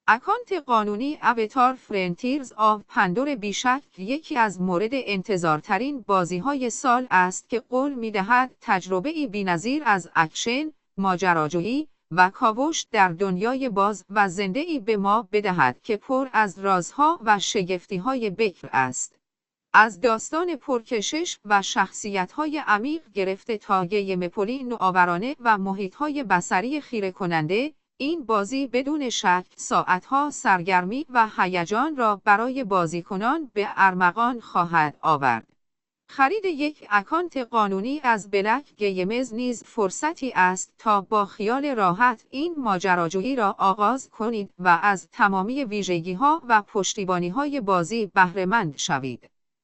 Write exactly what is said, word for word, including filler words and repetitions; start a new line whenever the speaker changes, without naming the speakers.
اکانت قانونی اواتار فرنتیرز آف پاندور بیشک یکی از مورد انتظارترین بازی‌های سال است که قول می‌دهد تجربه‌ای بی‌نظیر از اکشن، ماجراجویی و کاوش در دنیای باز و زنده‌ای به ما بدهد که پر از رازها و شگفتی‌های بکر است. از داستان پرکشش و شخصیت‌های عمیق گرفته تا گیم‌پلی نوآورانه و محیط‌های بصری خیره کننده، این بازی بدون شک ساعتها سرگرمی و هیجان را برای بازیکنان به ارمغان خواهد آورد. خرید یک اکانت قانونی از بلک گیمز نیز فرصتی است تا با خیال راحت این ماجراجویی را آغاز کنید و از تمامی ویژگی‌ها و پشتیبانی‌های بازی بهره‌مند شوید.